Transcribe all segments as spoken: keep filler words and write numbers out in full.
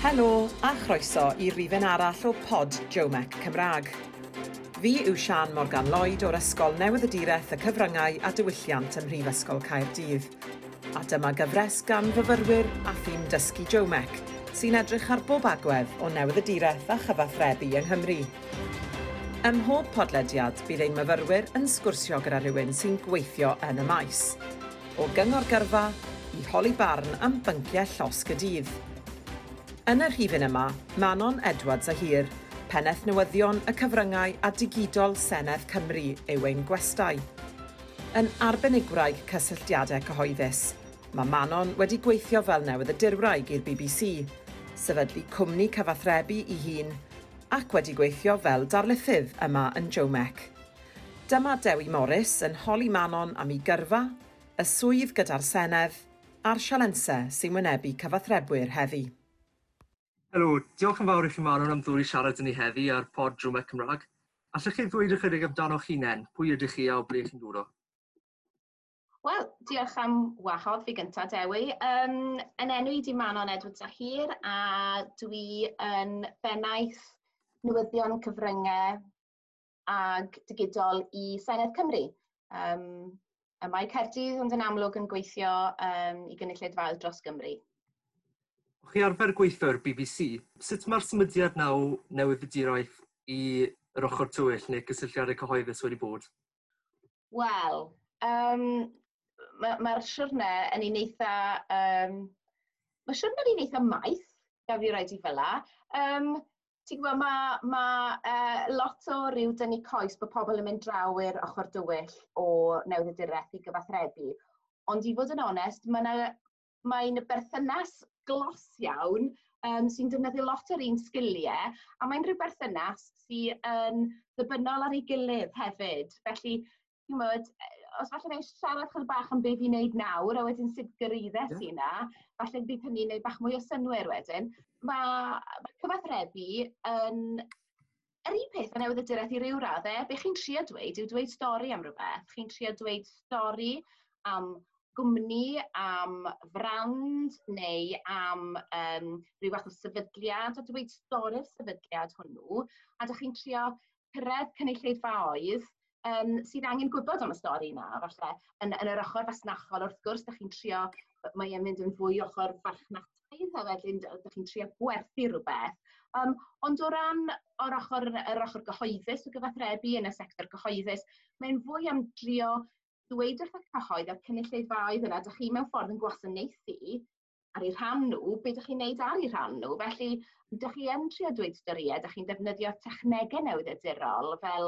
Helo a chroeso i rifen arall o pod Jomec Cymraeg. Fi yw Sian Morgan Lloyd o'r Ysgol Newydd-Edireth y Cyfryngau a Diwylliant ym Mhrifysgol Caerdydd. A dyma gyfres gan fyfyrwyr a thîm dysgu Jomec sy'n edrych ar bob agwedd o newydd-edireth a chyfathrebu yng Nghymru. Ym mhob podlediad bydd ein myfyrwyr yn sgwrsio gyda rhywun sy'n gweithio yn y maes. O gyngor gyrfa i holi barn am bynciau llosg y dydd. Yn yr rhifyn yma, Manon Edwards a Hir, Pennaeth Newyddion y Cyfryngau a Digidol Senedd Cymru yw ein gwestai. Yn arbenigwraig cysylltiadau cyhoeddus, mae Manon wedi gweithio fel newydd-edirwraig i'r B B C, sefydlu cwmni cyfathrebu ei hun, ac wedi gweithio fel darlithydd yma yn Jomec. Dyma Dewi Morris yn holi Manon am ei gyrfa, y swydd gyda'r Senedd, a'r sialensau sy'n wynebu cyfathrebwyr heddi. Helo, diolch yn fawr i chi Manon am ddod i siarad â ni heddi ar pod Jomec Cymraeg. Allwch chi ddweud ychydig amdano'ch hunain? Pwy ydych chi a o ble chi'n dod o? Wel, diolch am wahodd fi gyntaf, Dewi. Um, yn enw i di Manon Edwards a Hir, a dwi yn bennaeth newyddion cyfryngau ag digidol i Senedd Cymru. Um, yma i Caerdydd, ond yn amlwg yn gweithio um, i gynulleidfaoedd dros Gymru. Chi arfer gweithio i'r B B C. Sut mae'r symudiad naw newydd-edirwaith i'r ochr tywyll neu gysylltiadau cyhoeddus wedi bod? Wel, um, mae'r ma siwrne yn un eitha... Um, mae siwrne yn un eitha maith, gaf i roed i fyla. Um, Ti'n gwybod, mae ma, uh, lot o ryw dynnu coes bod pobl yn mynd draw i'r ochr dywyll o newydd-edireth i gyfathrebu. Ond i fod yn onest, mae'n mae berthynas glos iawn um, sy'n defnyddio lot o'r un sgiliau, a mae'n rhyw berthynas sy'n um, ddibynnol ar ei gilydd hefyd. Felly, ti'n gwybod, os falle neu siarad chydig bach am beth fi'n neud nawr, a wedyn sut gyrraedd yeah. sy'n na, falle bydd hynny'n neud bach mwy o synwyr wedyn. Mae ma cyfathrebu yn yr un peth yn newydd-edireth i ryw raddau. Be chi'n trio dweud yw dweud stori am rhywbeth. Chi'n trio dweud stori am gwmni, am frand neu am um, rhyw fath o sefydliad, a dweud stori'r sefydliad hwnnw, a ydych chi'n trio cyrraedd cynulleidfaoedd um, sydd angen gwybod am y stori yna, falle. Yn, yn yr ochr fasnachol, wrth gwrs, ydych chi'n trio, mae e'n mynd yn fwy ochr farchnataidd, a wedyn ydych chi'n trio gwerthu rhywbeth. Um, ond o ran o'r ochr, yr ochr gyhoeddus o gyfathrebu yn y sector gyhoeddus, mae'n fwy am drio dweud wrth y cyhoedd a'r cynulleidfaoedd yna, ydych chi mewn ffordd yn gwasanaethu ar eu rhan nhw, beth ydych chi'n neud ar eu rhan nhw. Felly, ydych chi yn trio dweud storiau, ydych chi'n defnyddio technegau newydd-edirol fel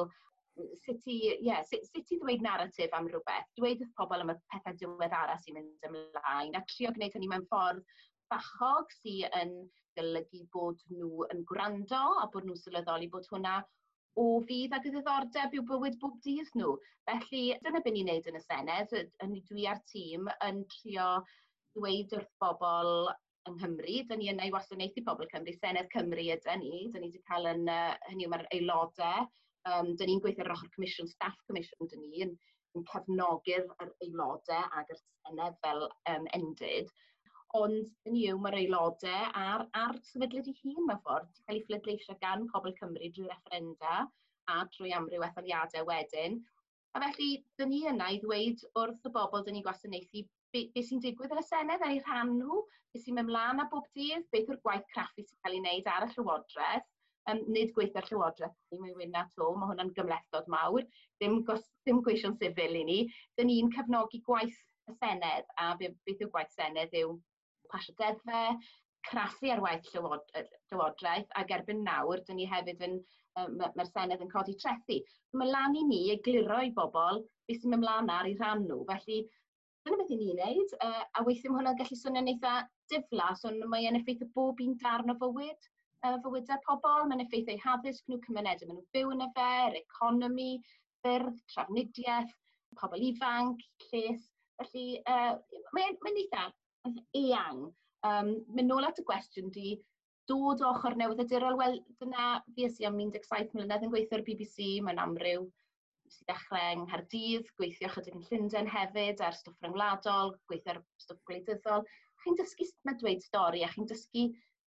sut i, yeah, sut, sut i ddweud naratif am rhywbeth, dweud wrth pobl am y pethau diweddara sy'n mynd ymlaen, a trio gwneud hynny mewn ffordd bachog sy'n yn golygu bod nhw yn gwrando a bod nhw'n sylweddoli bod hwnna o fydd ag y ddiddordeb yw bywyd bob dydd nhw. Felly, dyna beth ni'n neud yn y Senedd, dwi a'r tîm yn trio dweud wrth bobl yng Nghymru, dyn ni yna i wasanaethu pobl Cymru, Senedd Cymru ydyn ni, dyn ni wedi cael yn, uh, hynny yw mae'r aelodau, um, dyn ni'n gweithio ar ochr Comisiwn, Staff Commission dyn ni, yn, yn cefnogi'r aelodau ag yr Senedd fel um, endid. Ond hynny yw mae'r aelodau a'r, ar sefydliad ei hun mewn ffordd, wedi cael ei fflydleisio gan pobl Cymru drwy referenda a drwy amryw etholiadau wedyn. A felly, dyn ni yna i ddweud wrth y bobl dyn ni'n gwasanaethu beth be sy'n digwydd yn y Senedd ar eu rhan nhw, beth sy'n mynd mlaen â bob dydd, beth yw'r gwaith craffu sy'n cael ei wneud ar y Llywodraeth. Um, nid gweithio'r Llywodraeth, ni wyna na to, mae hwnna'n gymlethdod mawr, ddim, ddim gweision sifil i ni. Dyn ni'n cefnogi gwaith y Senedd, a beth yw'r gwaith Senedd yw pasio deddfe, craffu ar waith Llywodraeth, ac erbyn nawr, dyn ni hefyd yn, um, mae'r Senedd yn codi trethu. Mae lan i ni egluro i bobl beth sy'n mynd mlaen ar ei rhan nhw. Felly, dyna beth i ni'n neud, uh, a weithio mae hwnna'n gallu swnio'n eitha diflas, ond mae'n effeithio bob un darn o fywyd, uh, fywydau pobl, mae'n effeithio eu haddysg nhw, cymunedau maen nhw'n byw yn y fe, yr economi, ffyrdd, trafnidiaeth, pobl ifanc, lles. Felly, uh, mae'n mae eitha eang. Um, mynd nôl at y gwestiwn di, dod o ochr newydd-edirol, wel, dyna fi ys i am un deg saith mlynedd yn gweithio ar B B C, mae'n amryw sy'n dechrau yng Nghaerdydd, gweithio chydig yn Llundain hefyd, ar stwff ryngwladol, gweithio ar stwff gwleidyddol. Chi'n dysgu sut mae dweud stori, a chi'n dysgu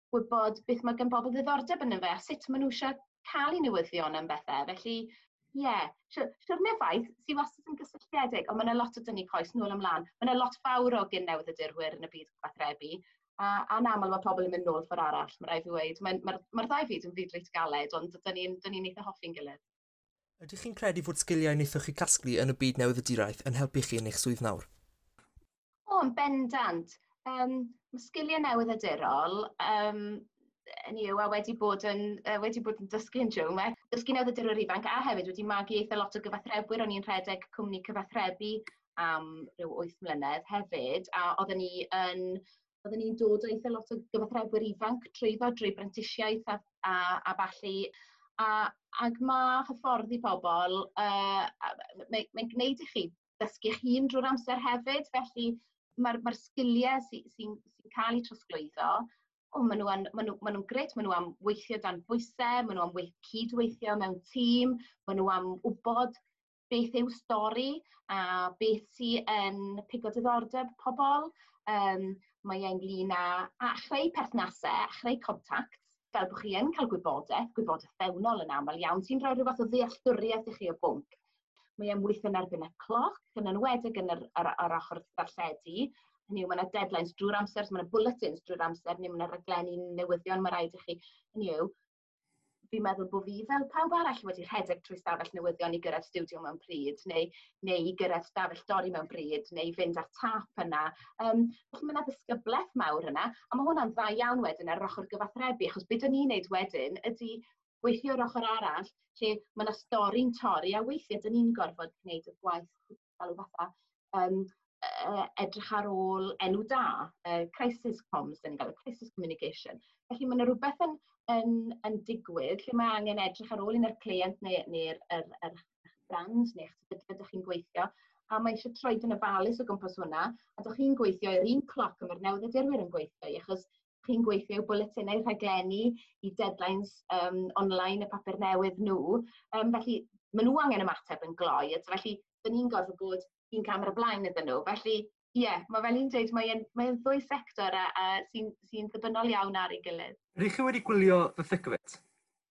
gwybod beth mae gen bobl ddiddordeb yn fe, a sut maen nhw eisiau cael eu newyddion am bethau. Felly, ie, yeah, siwrne ffaith sydd wastad yn gysylltiedig, ond mae yna lot o dynnu coes nôl ymlaen. Mae yna lot fawr o gyn-newyddiadurwyr yn y byd cyfathrebu, a, a yn aml mae pobl yn mynd nôl ffordd arall, mae rai fi weid. Mae'r mae, mae ddau fyd yn fyd reit galed, ond dyn ni'n ni eitha hoffi'n gilydd. Ydych chi'n credu fod sgiliau wnaethoch chi casglu yn y byd newyddiaduraeth yn helpu chi yn eich swydd nawr? O, yn bendant. Um, mae sgiliau newyddiadurol, um, ni yw a wedi bod yn uh, wedi bod yn dysgu yn Jomek. Dysgu newyddiadurwyr ifanc a hefyd wedi magu eitha lot o gyfathrebwyr. O'n i'n rhedeg cwmni cyfathrebu am ryw wyth mlynedd hefyd, a oedden ni yn oedden ni'n dod o eitha lot o gyfathrebwyr ifanc trwyddo drwy brentisiaeth a, a, a ballu. A, ac mae hyfforddi pobl, uh, mae'n mae gwneud i chi dysgu eich hun drwy'r amser hefyd, felly mae'r mae sgiliau sy'n sy, sy cael eu trosglwyddo, o, maen nhw'n ma nhw, ma nhw gret, maen nhw am weithio dan bwysau, maen nhw am weith, cydweithio mewn tîm, maen nhw am wybod beth yw stori a beth sy'n yn pigo diddordeb pobl. Um, mae ynglyn â, a chreu perthnasau, a chreu contacts, fel bod chi yn cael gwybodaeth, gwybodaeth fewnol yn aml iawn, sy'n rhoi rhywbeth o ddealltwriaeth i chi o bwnc. Mae e'n weithio yn erbyn y cloc, yn enwedig yn yr, yr, yr ochr ddarlledu. Hynny yw, mae yna deadlines drwy'r amser, mae yna bulletins drwy'r amser, neu mae yna raglenni newyddion, mae rhaid i chi. Hynny yw, fi'n meddwl bod fi fel pawb arall wedi rhedeg trwy stafell newyddion i gyrraedd stiwdio mewn pryd, neu, neu i gyrraedd stafell dori mewn pryd, neu fynd ar tap yna. Um, felly mae yna ddisgyblaeth mawr yna, a mae hwnna'n dda iawn wedyn ar ochr gyfathrebu, achos beth o'n i'n neud wedyn ydy gweithio ar ochr arall, lle mae yna stori'n torri, a weithiau dyn ni'n gorfod gwneud y gwaith fel fatha um, uh, edrych ar ôl enw da, uh, crisis comms, dyn ni'n gael crisis communication. Felly mae yna rhywbeth yn, yn, yn digwydd lle mae angen edrych ar ôl un o'r client neu'r neu er, er, er brand neu eich sefydliad ydych chi'n gweithio, a mae eisiau troi yn ofalus o gwmpas hwnna, a ydych chi'n gweithio i'r un cloc y mae'r newyddiadurwyr yn gweithio, achos chi'n gweithio yw bulletinau rhaglenni i deadlines um, online y papur newydd nhw. Um, felly, maen nhw angen ymateb yn gloi. Felly, dyn ni'n gorfod bod un camera blaen iddyn nhw. Felly, ie, yeah, mae fel i'n dweud, mae'n mae ddwy sector a, a sy'n sy ddibynnol iawn ar ei gilydd. Rydych chi wedi gwylio The Thick of It?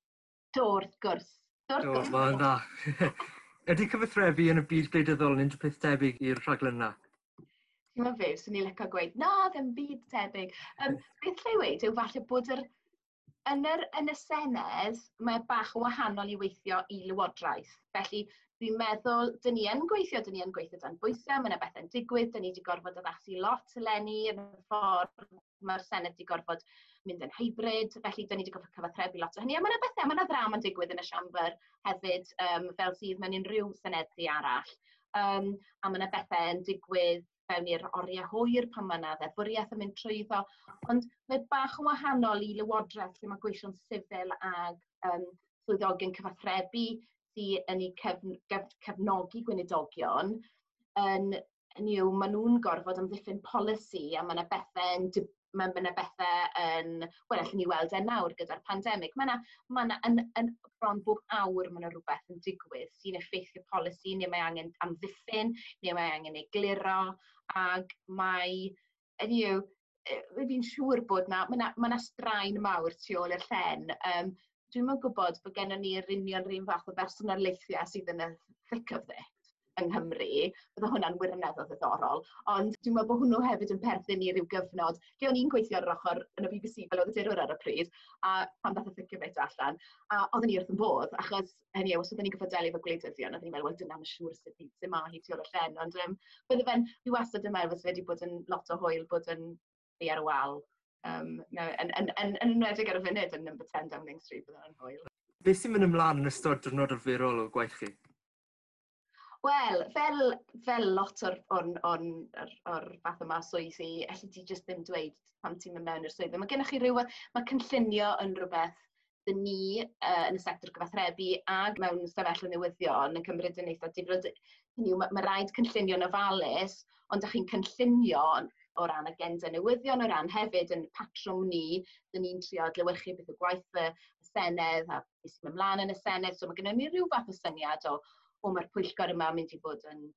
Do, wrth gwrs. Do, wrth gwrs. Mae'n dda. Ydy cyfathrebu yn y byd gwleidyddol yn unrhyw peth debyg i'r rhaglen yna? Ti'n fe, sy'n ni'n licio gweud, na, ddim byd tebyg. Um, beth lle i weid yw falle bod yr, yn, yr, yn y Senedd, mae bach o wahanol i weithio i lywodraeth. Felly, dwi'n meddwl, dyn ni yn gweithio, dyn ni yn gweithio dan bwysau, mae yna bethau'n digwydd, dyn ni wedi gorfod addasu lot eleni yn y ffordd, mae'r Senedd wedi gorfod mynd yn hybrid, felly dyn ni wedi gorfod cyfathrebu lot o hynny. A mae yna bethau, mae yna ddrama yn digwydd yn y siambr hefyd, um, fel sydd mewn unrhyw seneddi arall. Um, a mae yna bethau yn digwydd fewn i'r oriau hwyr pan mae yna ddeddfwriaeth yn mynd trwyddo, ond mae bach yn wahanol i lywodraeth lle mae gweision sifil ag um, swyddogion cyfathrebu sydd yn ei cefn, cef, cefnogi gweinidogion, yn, yn yw, maen nhw'n gorfod amddiffyn polisi a mae yna bethau yn mae yna bethau yn, wel, allwn ni weld e nawr gyda'r pandemig. Mae yna, mae yna yn, yn bron bob awr mae yna rhywbeth yn digwydd sy'n effeithio polisi, neu mae angen amddiffyn, neu mae angen egluro, ac mae, yn yw, fi'n siŵr bod na, mae yna, mae yna straen mawr tu ôl i'r llen. Um, Dwi'n yn gwybod bod gennym ni'r union rhywun fath o bersonaleithiau sydd yn y thick of it yng Nghymru, bydde hwnna'n wirioneddol ddiddorol, ond dwi'n meddwl bod hwnnw hefyd yn perthyn i ryw gyfnod. Lle o'n i'n gweithio ar yr ochr yn y B B C fel oedd y dirwyr ar y pryd, a pan dath y thick of it allan, a oedden ni wrth yn bodd, achos hynny yw, os oedden ni'n gyfodelu efo gwleidyddion, oedden ni'n meddwl, wel, dyna'n siŵr sydd sy ma hi tu ôl y llen, ond um, bydde fe'n, fi wastad yn meddwl, wedi bod yn lot o hwyl, bod yn fi ar y wal. Um, no, yn enwedig ar y funud yn number ten Downing Street, bydde yn hwyl. Beth sy'n mynd ymlaen yn ystod diwrnod arferol o gwaith chi? Wel, fel, fel lot o'r, o'r, o'r, o'r, o'r fath yma swyddi, allu ti jyst ddim dweud pam ti'n mynd mewn i'r swyddi. Mae gennych chi rhywbeth, mae cynllunio yn rhywbeth dyn ni uh, yn y sector gyfathrebu ag mewn stafell o newyddion yn cymryd yn eitha difrod. Hynny yw, mae, mae rhaid cynllunio'n ofalus, ond ydych chi'n cynllunio o ran agenda newyddion, o ran hefyd yn patrwm ni, dyn ni'n trio adlewyrchu beth o gwaith y Senedd a beth sy'n ymlaen yn y Senedd. So mae gennym ni rhyw fath o syniad o o mae'r pwyllgor yma mynd i fod yn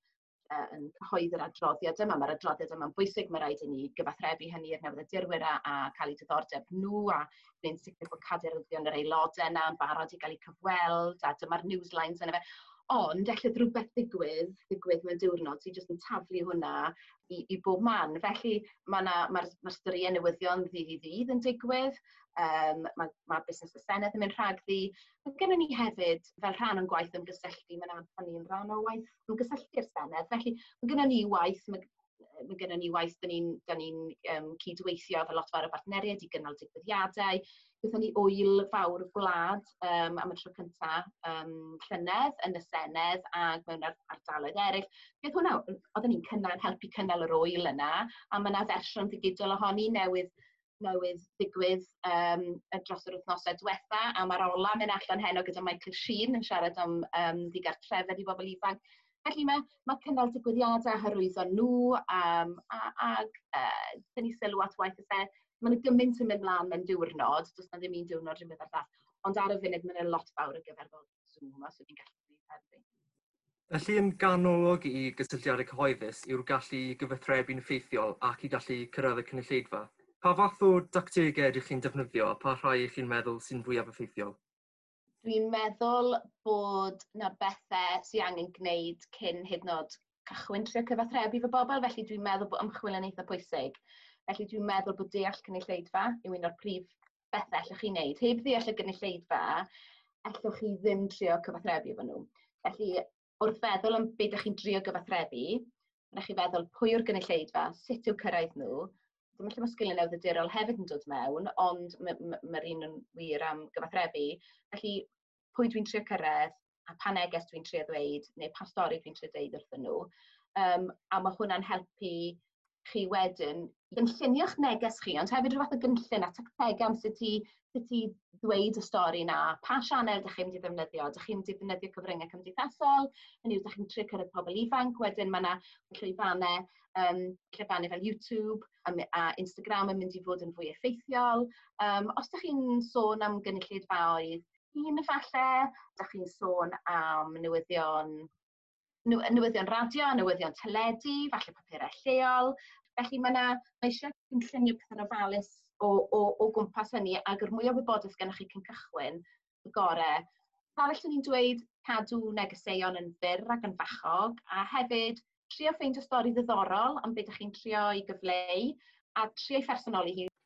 uh, yn cyhoeddi'r adroddiad yma. Mae'r adroddiad yma'n bwysig, mae rhaid i ni gyfathrebu hynny i'r newyddiadurwyr a, a cael eu diddordeb nhw a gwneud sicr bod cadeiryddio'n yr aelodau yna yn barod i gael eu cyfweld a dyma'r newslines yna fe. Ond, allai rhywbeth ddigwydd, ddigwydd mewn diwrnod sy'n jyst yn taflu hwnna i, i bob man. Felly, mae'r ma ma styriau newyddion ddydd i ddydd yn digwydd. Um, mae ma busnes y Senedd yn mynd rhagddi. Mae gennym ni hefyd, fel rhan o'n gwaith ymgysylltu, mae'n o'n ni'n rhan o waith ymgysylltu'r Senedd. Felly, mae gennym ni waith, mae, mae gennym ni waith, da ni'n ni um, cydweithio fel lot fawr o bartneriaid i gynnal digwyddiadau. Gyda ni wyl fawr y gwlad um, am y tro cyntaf um, llynedd yn y Senedd ac mewn ar ardaloedd eraill. Beth hwnna, oedden ni'n cynnal, helpu cynnal yr wyl yna, a mae yna fersiwn ddigidol ohoni newydd newydd ddigwydd um, dros yr wythnosau diwetha, a mae'r ola mynd allan heno gyda Michael Sheen yn siarad am um, ddigartrefedd i bobl ifanc. Felly mae, mae cynnal digwyddiadau hyrwyddo nhw um, ac uh, dyn ni sylw at waith y Senedd. Mae'n gymaint yn mynd mlaen mewn diwrnod, does na ddim un diwrnod rhywbeth ar llall, ond ar y funud mae'n lot fawr o gyfer fel Zoom, os ydyn gallu gwneud hefyd. Felly yn ganolog i gysylltiadau cyhoeddus yw'r gallu gyfathrebu'n effeithiol ac i gallu cyrraedd y cynulleidfa. Pa fath o dactegau ydych chi'n defnyddio a pa rhai ych chi'n meddwl sy'n fwyaf effeithiol? Dwi'n meddwl bod yna bethau sy'n angen gwneud cyn hyd yn oed cychwyn trio cyfathrebu fy bobl, felly dwi'n meddwl bod ymchwil yn eitha pwysig. Felly dwi'n meddwl bod deall cynulleidfa yw un o'r prif bethau allwch chi wneud. Heb ddeall y cynulleidfa, allwch chi ddim trio cyfathrebu efo nhw. Felly, wrth feddwl am beth ydych chi'n trio gyfathrebu, rhaid chi feddwl pwy yw'r gynulleidfa, sut yw cyrraedd nhw. Dyma lle mae sgiliau newyddiadurol hefyd yn dod mewn, ond mae'r un yn wir am gyfathrebu. Felly, pwy dwi'n trio cyrraedd, a pa neges dwi'n trio ddweud, neu pa stori dwi'n trio dweud wrthyn nhw. Um, a mae hwnna'n helpu chi wedyn gynllunio'ch neges chi, ond hefyd rhywbeth o gynllun a tactegau am sut i, sut i ddweud y stori na, pa sianel ydych chi'n mynd i ddefnyddio. Ydych chi'n mynd i ddefnyddio cyfryngau cymdeithasol, hynny yw, ydych chi'n trio cyrraedd pobl ifanc, wedyn mae yna llwyfannau, um, llwyfannau fel YouTube a, a Instagram yn mynd i fod yn fwy effeithiol. Um, os ydych chi'n sôn am gynulleidfaoedd un efallai, ydych chi'n sôn am newyddion newyddion radio, newyddion teledu, falle papurau lleol. Felly mae yna, mae eisiau cynllunio pethau'n ofalus o, o, o gwmpas hynny, ac yr mwy o wybodaeth gennych chi cyn cychwyn, y gorau. Arall ni'n dweud cadw negeseuon yn fyr ac yn fachog, a hefyd trio ffeindio stori ddiddorol am beth ydych chi'n trio i gyfleu, a trio i phersonoli hi.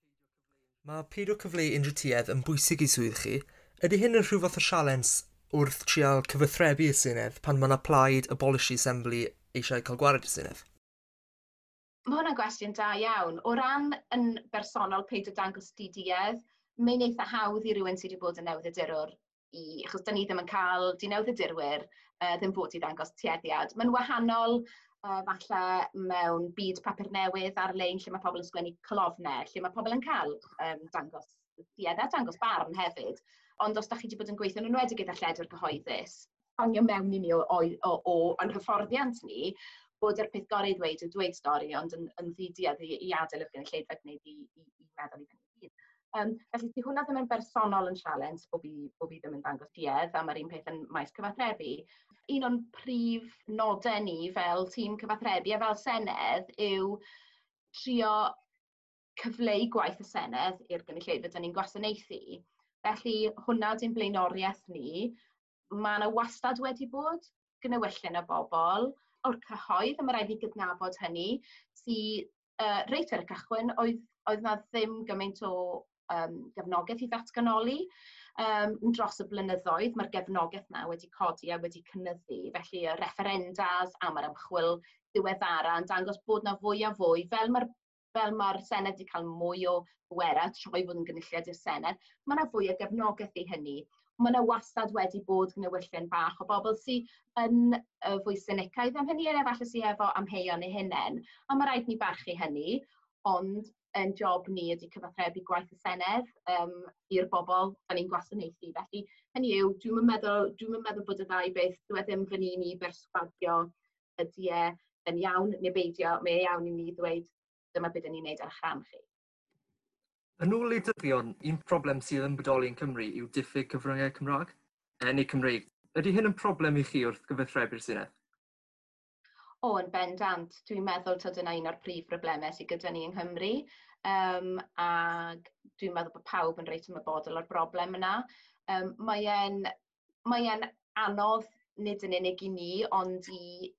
Mae peidio cyfleu unrhyw tuedd yn bwysig i swydd chi. Ydy hyn yn rhyw fath o sialens wrth trial cyfathrebu y Senedd pan mae'n applaid y Policy Assembly eisiau cael gwared y Senedd? Mae hwnna'n gwestiwn da iawn. O ran yn bersonol peidio dangos diduedd, mae'n eitha hawdd i rywun sydd wedi bod yn newyddiadurwr i, achos da ni ddim yn cael di newyddiadurwyr, uh, ddim bod i ddangos tueddiad. Mae'n wahanol uh, falle mewn byd papur newydd ar-lein lle mae pobl yn sgwennu colofnau, lle mae pobl yn cael um, dangos tueddiad, dangos barn hefyd. Ond os da chi wedi bod yn gweithio yn enwedig gyda lledwr cyhoeddus, onio mewn i ni o, o, o, o yn hyfforddiant ni, bod yr peth gorau i ddweud yw dweud stori, ond yn, yn ddidiad i, i adael y gynulleidfa gwneud i, i, i meddwl i fyny. Um, felly, di hwnna ddim yn bersonol yn sialens bob i, bob i ddim yn dangos duedd, a mae'r un peth yn maes cyfathrebu. Un o'n prif nodau ni fel tîm cyfathrebu a fel Senedd yw trio cyfleu gwaith y Senedd i'r gynulleidfa dyn ni'n gwasanaethu. Felly, hwnna di'n blaenoriaeth ni. Mae yna wastad wedi bod gnewyllyn o bobl o'r cyhoedd, a mae rhaid i gydnabod hynny, sydd uh, reit ar y cychwyn, oedd, oedd na ddim gymaint o um, gefnogaeth i ddatganoli. Um, dros y blynyddoedd, mae'r gefnogaeth na wedi codi a wedi cynyddu. Felly, y referendas am yr ymchwil diweddara yn dangos bod na fwy a fwy, fel mae'r fel mae'r Senedd wedi cael mwy o bwerau troi fod yn gynulliad i'r Senedd, mae yna fwy o gefnogaeth i hynny. Mae yna wastad wedi bod gnewyllyn bach o bobl sydd yn uh, fwy synicaidd am hynny, neu falle sydd efo amheuon eu hunain. A mae rhaid ni barchu hynny, ond yn job ni ydy cyfathrebu gwaith y Senedd um, i'r bobl da ni'n gwasanaethu. Felly, hynny yw, dwi'n meddwl, dwi'n meddwl bod y ddau beth, dwi'n ddim fy ni berswadio ydy e yn iawn neu beidio, mae iawn i ni ddweud dyma beth ni'n neud ar eich rhan chi. Yn ôl wleidyddion, un problem sydd yn bodoli yn Cymru yw diffyg cyfryngau Cymraeg, e, neu Cymreig. Ydy hyn yn problem i chi wrth gyfathrebu'r Senedd? O, yn bendant, dwi'n meddwl ta dyna un o'r prif broblemau sydd gyda ni yng Nghymru. Um, ac dwi'n meddwl bod pawb yn reit ymwybodol o'r broblem yna. Um, Mae'n mae anodd nid yn unig i ni, ond i,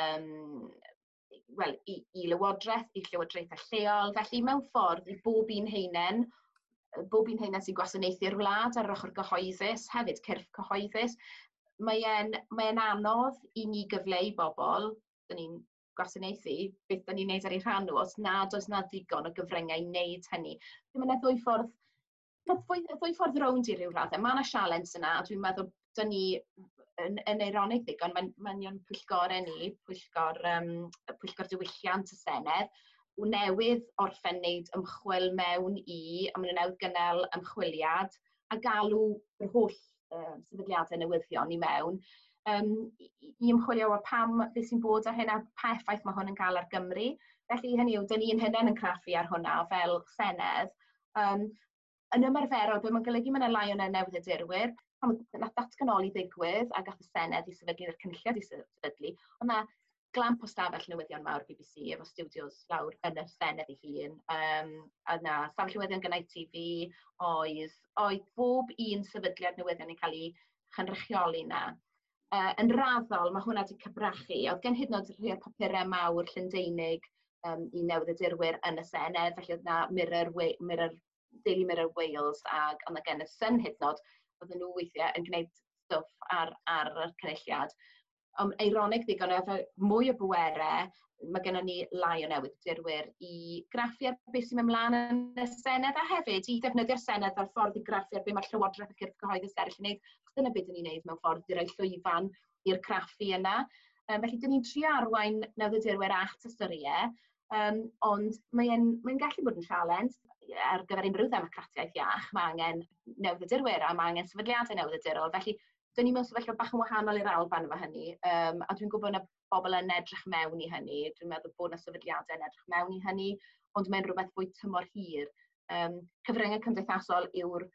um, well, i, i lywodraeth, i llywodraethau lleol. Felly mewn ffordd i bob un heinen, bob un heinen sy'n gwasanaethu'r wlad ar ochr gyhoeddus, hefyd cyrff cyhoeddus, mae'n mae anodd i ni gyfleu bobl, dyn ni'n gwasanaethu, beth dyn ni'n neud ar ei rhan nhw, os nad oes na digon o gyfryngau i wneud hynny. Dwi'n meddwl ddwy ffordd, ddwy, ddwy ffordd rownd i ryw raddau. Mae yna sialens yna, a dwi'n meddwl dyn ni yn, yn eironig ddigon, mae'n mae pwyllgorau ni, pwyllgor, um, pwyllgor diwylliant y Senedd, newydd orffen wneud ymchwil mewn i, a maen nhw'n newydd gynnal ymchwiliad, a galw yr holl uh, sefydliadau newyddion i mewn, um, i, i ymchwilio o pam beth sy'n bod ar hynna, pa effaith mae hwn yn cael ar Gymru. Felly hynny yw, dyn ni'n hynny'n yn craffu ar hwnna fel Senedd. Um, yn ymarferol, be mae'n golygu mae yna lai o'n newyddiadurwyr, pan nath datganoli ddigwydd a gath y Senedd i sefydlu'r cynlliad i sefydlu, ond na glamp o stafell newyddion mawr B B C efo studios lawr yn y Senedd ei hun. Um, a na stafell newyddion gynnau T V oedd, oedd bob un sefydliad newyddion yn cael ei chynrychioli na. Uh, yn raddol, mae hwnna wedi cybrachu. Oedd gen hyd yn oed rhai o'r papurau mawr Llundeinig um, i newyddiadurwyr yn y Senedd, felly oedd na Mirror, Mirror, Daily Mirror Wales, ac ond gen y Sun hyd yn oed, oedden nhw weithiau yn gwneud stwff ar, ar y cynulliad. Um, eironig ddigon efo mwy o bwerau, mae gennym ni lai o newyddiadurwyr i graffu ar beth sy'n mynd mlaen yn y Senedd, a hefyd i ddefnyddio'r Senedd fel ffordd i graffu ar beth mae'r llywodraeth a cyrff cyhoeddus eraill yn gwneud. Dyna beth ni'n gwneud mewn ffordd i roi llwyfan i'r craffu yna. Um, felly, dyn ni'n trio arwain newyddiadurwyr at ystyriau, um, ond mae'n mae gallu bod yn sialens ar gyfer unrhyw ddemocratiaeth iach. Mae angen newyddiadurwyr a mae angen sefydliadau newyddiadurol. Felly, dyn ni'n mewn sefyllfa bach yn wahanol i'r Alban efo hynny, um, a dwi'n gwybod na bobl yn edrych mewn i hynny. Dwi'n meddwl bod yna sefydliadau yn edrych mewn i hynny, ond mae'n rhywbeth fwy tymor hir. Um, cyfryngau cymdeithasol yw'r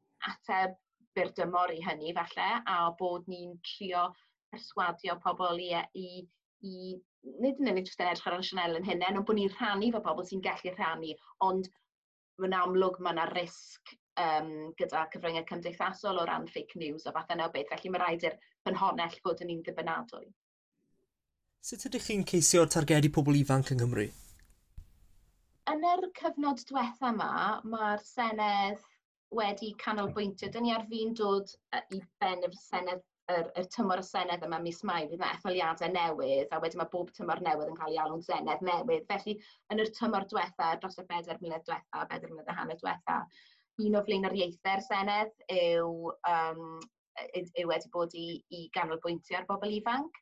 ateb byrdymor i hynny, falle, a bod ni'n trio perswadio pobl i, i, i nid yn unig jyst yn edrych ar y Sianel yn hynny, ond bod ni'n rhannu fo bobl sy'n gallu rhannu, ond mae'n amlwg mae yna risg um, gyda cyfryngau cymdeithasol o ran fake news a fath yna o beth, felly mae rhaid i'r ffynhonnell bod yn un ddibynadwy. Sut ydych chi'n ceisio'r targedu pobl ifanc yng Nghymru? Yn yr cyfnod diwetha yma, mae'r Senedd wedi canolbwyntio. Dyn ni ar fi'n dod i ben y Senedd, yr, yr tymor y Senedd yma mis Mai, fydd yna etholiadau newydd, a wedyn mae bob tymor newydd yn cael ei alw'n Senedd newydd. Felly, yn yr tymor diwetha, dros y bedair mlynedd diwetha, bedair mlynedd a hanner diwetha, un o flaenoriaethau'r Senedd yw, um, yw wedi bod i, i ganolbwyntio ar bobl ifanc.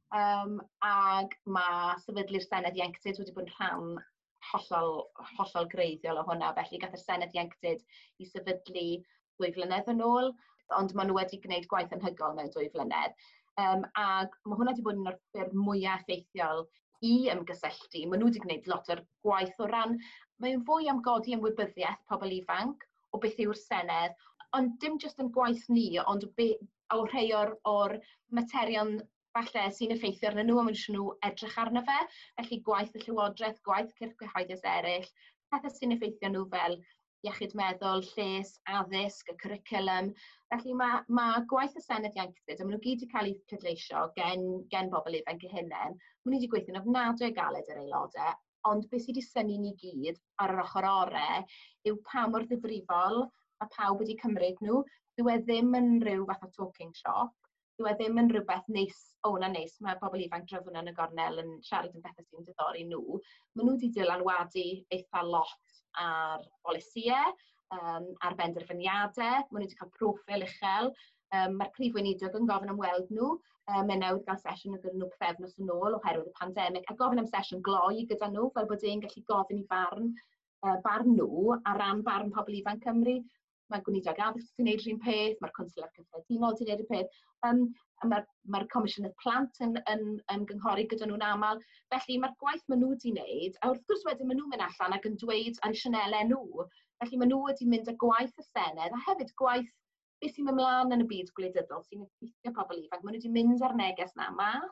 Um, ag mae sefydlu'r Senedd Ieuenctid wedi bod yn rhan hollol, hollol greiddiol o hwnna. Felly gath y Senedd Ieuenctid i sefydlu dwy flynedd yn ôl, ond maen nhw wedi gwneud gwaith anhygoel mewn dwy flynedd. Um, ag mae hwnna wedi bod yn o'r ffyrdd mwyaf effeithiol i ymgysylltu. Maen nhw wedi gwneud lot o'r gwaith o ran. Mae'n fwy am godi ymwybyddiaeth pobl ifanc o beth yw'r Senedd, ond dim jyst yn gwaith ni, ond be, o rhai o'r, or materion falle sy'n effeithio arnyn nhw, a mae'n nhw edrych arno fe, felly gwaith y llywodraeth, gwaith cyrff cyhoeddus eraill, pethau sy'n effeithio nhw fel iechyd meddwl, lles, addysg, y cwricwlwm. Felly mae, mae gwaith y Senedd Ieuenctid, a maen nhw gyd wedi cael eu pleidleisio gen, gen bobl ifanc eu hunain, maen nhw wedi gweithio'n ofnadwy o galed yr aelodau, ond beth sydd wedi synnu ni gyd ar yr ochr orau yw pa mor ddifrifol a pawb wedi cymryd nhw. Dyw e ddim yn rhyw fath o talking shop, dyw e ddim yn rhywbeth neis, o na neis, mae pobl ifanc drefn yn y gornel yn siarad yn bethau sy'n diddori nhw. Maen nhw wedi dylanwadu eitha lot ar bolisiau, um, ar benderfyniadau, maen nhw wedi cael proffil uchel. Um, Mae'r prif weinidog yn gofyn am weld nhw, um, mae'n newydd gael sesiwn gyda nhw pethefnos yn ôl oherwydd y pandemig, a gofyn am sesiwn gloi gyda nhw, fel bod e'n gallu gofyn i barn, uh, barn nhw a ran barn pobl ifanc Cymru. Mae Gweinidog Addysg sy'n gwneud rhywun peth, mae'r Consela'r Cyffredinol sy'n gwneud y peth, um, mae'r mae Comisiynydd Plant yn, yn, yn gynghori gyda nhw'n aml. Felly mae'r gwaith maen nhw wedi wneud, a wrth gwrs wedyn maen nhw'n mynd allan ac yn dweud ar Sianelau nhw. Felly maen nhw wedi mynd â gwaith y Senedd, a hefyd gwaith beth sy'n mynd mlaen yn y byd gwleidyddol sy'n effeithio pobl ifanc. Maen nhw wedi mynd â'r neges na mas,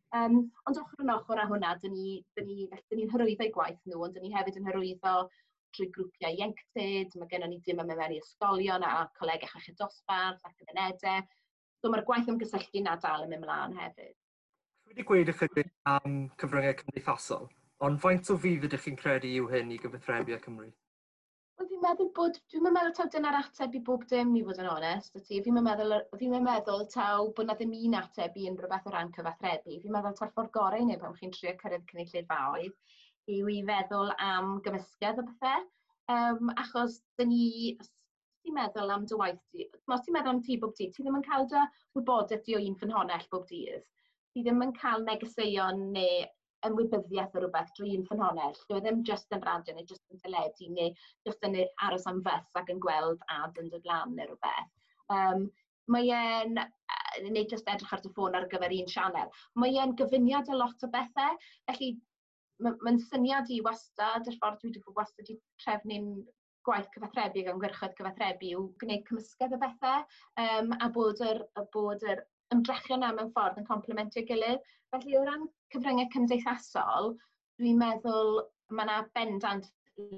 Um, ond ochr yn ochr â hwnna, dyn ni'n ni, ni, ni hyrwyddo gwaith nhw, ond dyn ni hefyd yn hyrwyddo trwy grwpiau ieuenctid, mae gennym ni dim yma mewn i ysgolion a colegau chachyd dosbarth a cymunedau. So mae'r gwaith ymgysylltu na dal yn mynd mlaen hefyd. Chi wedi gweud ychydig am cyfryngau cymdeithasol, ond faint o fydd ydych chi'n credu yw hyn i gyfathrebu â Cymru? Wel, fi'n meddwl bod, dwi'n meddwl taw dyna'r ateb i bob dim, i fod yn onest. Fi'n meddwl, fi meddwl taw bod na ddim un ateb i unrhyw beth o ran cyfathrebu. Fi'n meddwl ta'r ffordd gorau i neu pan chi'n trio cyrraedd cynulleidfaoedd yw i feddwl am gymysgedd o bethau. Um, achos dyn ni, ti'n meddwl am dy waith ti, os ti'n meddwl am ti bob dydd, ti ddim yn cael dy wybodaeth di o un ffynhonnell bob dydd. Ti ddim yn cael negeseuon neu ymwybyddiaeth o rhywbeth drwy un ffynhonnell. Dwi ddim just yn radio neu just yn teledu neu just yn aros am fys ac yn gweld ad yn dod lan neu rhywbeth. Um, mae e'n, neu just edrych ar dy ffôn ar gyfer un sianel, mae e'n gyfuniad o lot o bethau. Felly, mae'n syniad i wastad, yr ffordd dwi wedi bod wastad i trefnu'n gwaith cyfathrebu gan gyrchoedd cyfathrebu yw gwneud cymysgedd o bethau um, a bod yr, bod yr ymdrechion am yn ffordd yn complementio gilydd. Felly o ran cyfryngau cymdeithasol, dwi'n meddwl mae yna bendant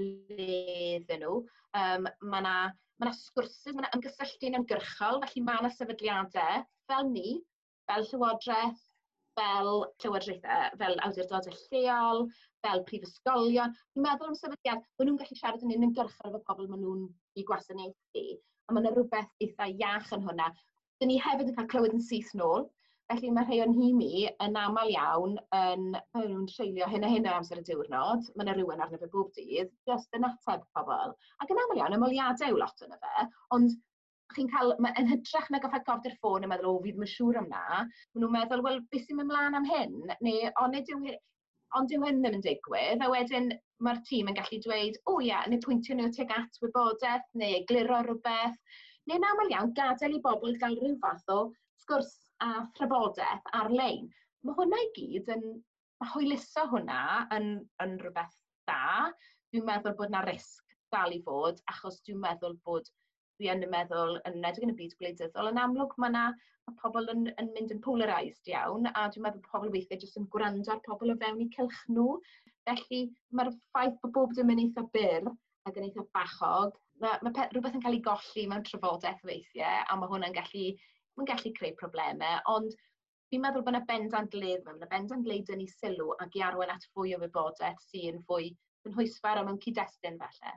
le iddyn nhw. Um, mae yna ma sgwrsys, mae yna ymgysylltu'n ymgyrchol, felly mae yna sefydliadau fel ni, fel Llywodraeth, fel Llywodraethau, fel awdurdodau lleol, fel prifysgolion. Dwi'n meddwl am sefydliad, maen nhw'n gallu siarad yn uniongyrchol efo pobl maen nhw'n i gwasanaethu, a mae yna rhywbeth eitha iach yn hwnna. Dyn ni hefyd yn cael clywed yn syth nôl, felly mae rhai o'n himi yn aml iawn yn, yn treulio hyn a hyn o amser y diwrnod. Mae yna rhywun arno fe bob dydd, just yn ateb pobl. Ac yn aml iawn, ymweliadau yw lot yna fe, ond chi'n cael, yn hytrach na goffa gofd i'r ffôn yn meddwl, o, fi ddim yn siŵr am na. Maen nhw'n meddwl, wel, beth sy'n mynd mlaen am hyn? Neu, ond yw, ond yw hyn ddim yn digwydd, a wedyn mae'r tîm yn gallu dweud, o ia, neu pwyntio nhw tuag at wybodaeth, neu egluro rhywbeth. Neu'n aml iawn, gadael i bobl gael rhyw fath o sgwrs a thrafodaeth ar-lein. Mae hwnna i gyd yn, mae hwyluso hwnna yn, yn rhywbeth da. Dwi'n meddwl bod yna risg dal i fod, achos dwi'n meddwl bod dwi yn meddwl yn edrych yn y byd gwleidyddol. Yn amlwg mae yna pobl yn, yn mynd yn polarised iawn, a dwi'n meddwl bod pobl weithiau jyst yn gwrando ar pobl o fewn i cylch nhw. Felly mae'r ffaith bod bob dim yn eitha byr ac yn eitha bachog, mae, mae rhywbeth yn cael ei golli mewn trafodaeth weithiau, a mae hwnna'n gallu, mae'n gallu creu problemau, ond fi'n meddwl bod yna bendant ledd, mae yna bendant ledd yn ei sylw ac i arwain at fwy o wybodaeth sy'n fwy yn hwysfar o mewn cyd-destun falle.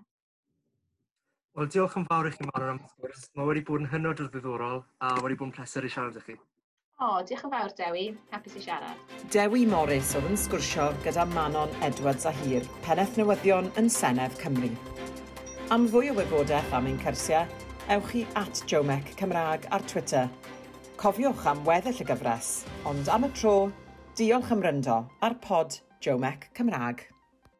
Wel, diolch yn fawr i chi Manon am y sgwrs. Mae wedi bod yn hynod o ddiddorol a wedi bod yn pleser i siarad â chi. O, diolch yn fawr Dewi, hapus i siarad. Dewi Morris oedd yn sgwrsio gyda Manon Edwards a Hir, pennaeth newyddion yn Senedd Cymru. Am fwy o wybodaeth am ein cyrsiau, ewch i at Jomec Cymraeg ar Twitter. Cofiwch am weddill y gyfres, ond am y tro, diolch am ryndo ar pod Jomec Cymraeg.